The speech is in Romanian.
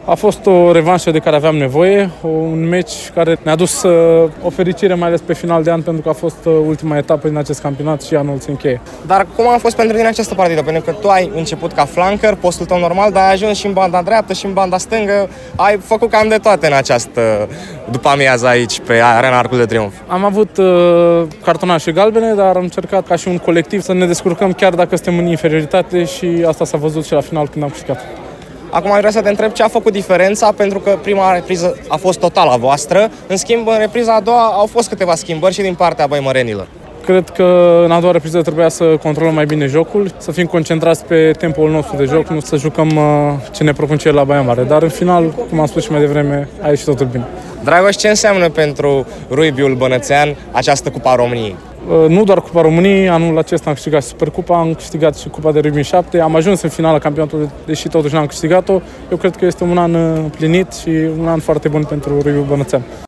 A fost o revanșă de care aveam nevoie, un meci care ne-a dus o fericire, mai ales pe final de an, pentru că a fost ultima etapă din acest campionat și anul se încheie. Dar cum a fost pentru tine această partidă? Pentru că tu ai început ca flanker, postul tău normal, dar ai ajuns și în banda dreaptă și în banda stângă. Ai făcut cam de toate în această după amiază aici, pe Arena Arcul de Triunf. Am avut cartonașe galbene, dar am încercat ca și un colectiv să ne descurcăm chiar dacă suntem în inferioritate și asta s-a văzut și la final când am câștigat. Acum aș vrea să te întreb ce a făcut diferența, pentru că prima repriză a fost total a voastră, în schimb în repriza a doua au fost câteva schimbări și din partea băimărenilor. Cred că în a doua repriză trebuia să controlăm mai bine jocul, să fim concentrați pe tempoul nostru de joc, nu să jucăm ce ne propun cei la Baia Mare. Dar în final, cum am spus și mai devreme, a ieșit totul bine. Dragoș, ce înseamnă pentru Ruibiul Bănățean această Cupa României? Nu doar Cupa României, anul acesta am câștigat Supercupa, am câștigat și Cupa de Rugby 7, am ajuns în finala campionatului, deși totuși n-am câștigat-o. Eu cred că este un an plinit și un an foarte bun pentru Ruibiul Bănățean.